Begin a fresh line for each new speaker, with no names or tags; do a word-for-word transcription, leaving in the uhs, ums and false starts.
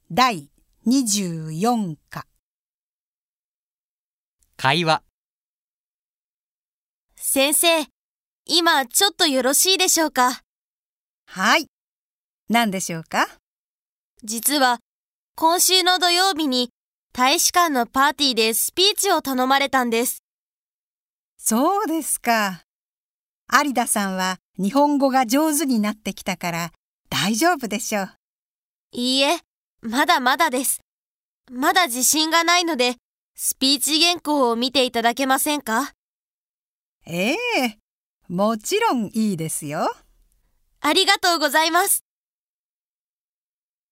だいにじゅうよんか。
会話。
先生、今ちょっとよろしいでしょうか？
はい。何でしょうか？
実は、今週の土曜日に大使館のパーティーでスピーチを頼まれたんです。
そうですか。有田さんは日本語が上手になってきたから大丈夫でしょう。
いいえ、まだまだです。まだ自信がないので、スピーチ原稿を見ていただけませんか？
ええ、もちろんいいですよ。
ありがとうございます。